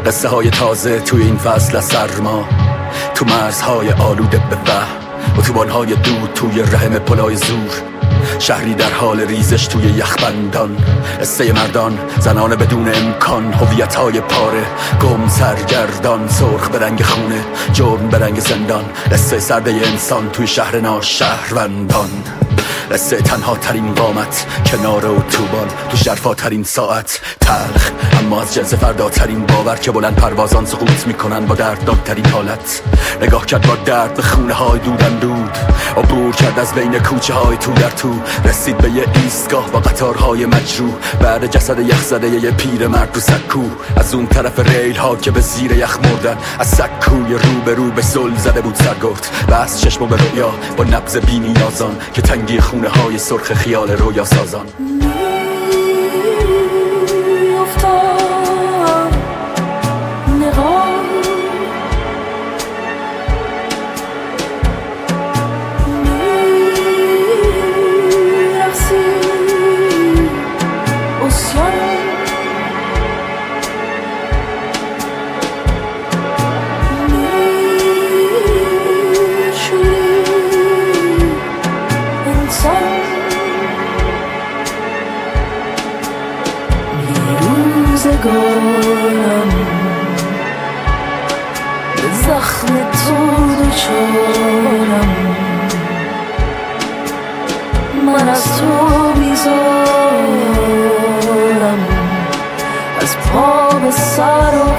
قصه های تازه توی این فصل از سرما، تو مرزهای آلوده به وحم، اتوبان‌های دود توی رحم پلای زور، شهری در حال ریزش توی یخبندان، قصه مردان، زنان بدون امکان، هویت‌های پاره، گم سرگردان، سرخ به رنگ خونه، جرم به رنگ زندان، قصه سرده انسان توی شهر ناشهروندان، قصه تنها ترین قامت، کنار اتوبان، تو شرفا ترین ساعت، تلخ اما از جنس فرداترین باور که بلند پروازان سقوط میکنن با دردناکترین حالت. نگاه کرد با درد به خونه های دودن دود، عبور کرد از بین کوچه های تو در تو، رسید به یه ایستگاه با قطارهای مجروح، بعد جسد یخ زده یه پیر مرد تو سکو، از اون طرف ریل ها که به زیر یخ مردن، از سکوی رو به رو به زل زده بود سرگرد، بس چشمو به رویا با نبض بی‌نیازان که تنگی خونه های سرخ خیال رویا سازان. روزگارم به زخم تو دچارم، من از تو بیزارم، از پا به سر و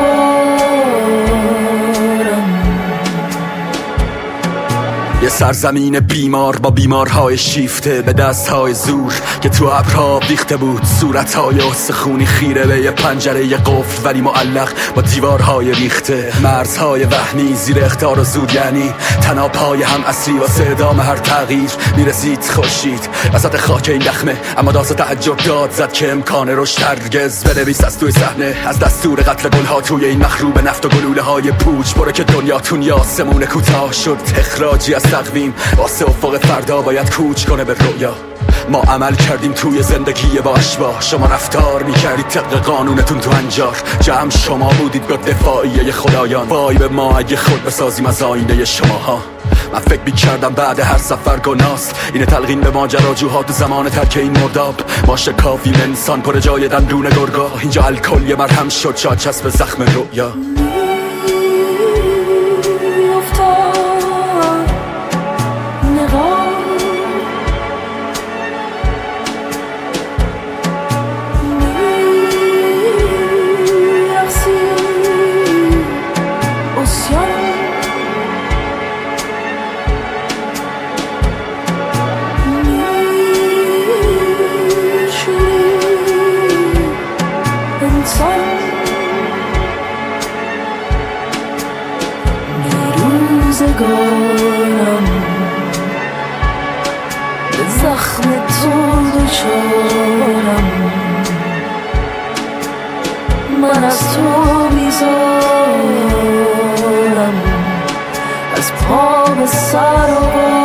یه سرزمین بیمار با بیمارهای شیفته به دستهای زور که تو ابرها بیخته بود، صورتهای استخونی خیره به یه پنجره یه قفل ولی معلق با دیوارهای ریخته، مرزهای وهمی زیر اخطار و زور، یعنی تنابهای هم اصلی واسه ادامه هر تغییر. میرسید خورشید وسط خاک این دخمه، اما داست تعجب داد زد که امکان رشد هرگز بنویس از توی صحنه، از دستور قتل گلها توی این مخروب نفت و گلوله های پوچ، برو که دنیاتون یاسمون کوتاه شد، اخراجی از تقویم واسه افق فردا باید کوچ کنه به رویا. ما عمل کردیم توی زندگی با اشباح، شما رفتار میکردید طبق قانونتون تو هنجار، جمع شما بودید با دفاعیه خدایان، وای به ما اگه خود بسازیم از آینه شماها. من فکر میکردم بعد هر سفر گناست اینه تلقین به ماجراجوها تو زمان ترک این مرداب، ما شکافیم انسان پر جای دندون گرگا، اینجا الکل یه مرهم شد شاد چسب زخم رویا. روزگارم به زخم تو دچارم، من از تو بیزارم، از پا به سر و